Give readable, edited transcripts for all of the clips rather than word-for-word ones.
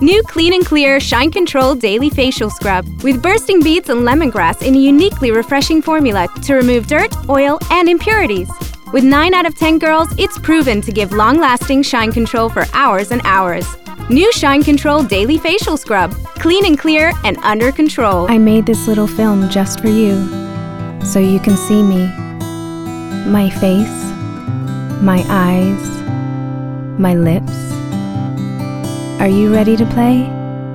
New Clean and Clear Shine Control Daily Facial Scrub with bursting beets and lemongrass in a uniquely refreshing formula to remove dirt, oil, and impurities. With 9 out of 10 girls, it's proven to give long-lasting shine control for hours and hours. New Shine Control Daily Facial Scrub. Clean and clear and under control. I made this little film just for you, so you can see me. My face, my eyes, my lips. Are you ready to play?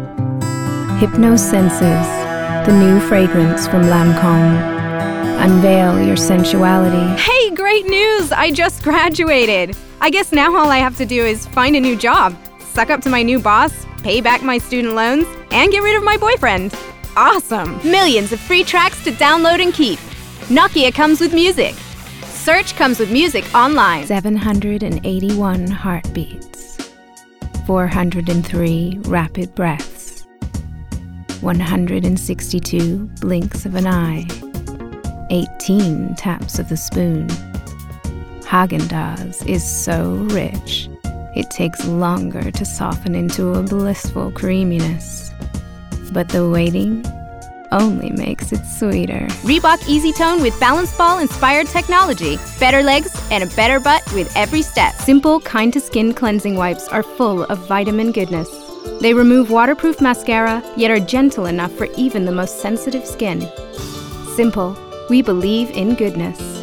Hypnosenses, the new fragrance from Lancôme. Unveil your sensuality. Hey, great news! I just graduated. I guess now all I have to do is find a new job, suck up to my new boss, pay back my student loans, and get rid of my boyfriend. Awesome! Millions of free tracks to download and keep. Nokia comes with music. Search comes with music online. 781 heartbeats. 403 rapid breaths. 162 blinks of an eye. 18 taps of the spoon. Häagen-Dazs is so rich, it takes longer to soften into a blissful creaminess. But the waiting only makes it sweeter. Reebok Easy Tone with Balance Ball inspired technology. Better legs and a better butt with every step. Simple, kind to skin cleansing wipes are full of vitamin goodness. They remove waterproof mascara, yet are gentle enough for even the most sensitive skin. Simple, we believe in goodness.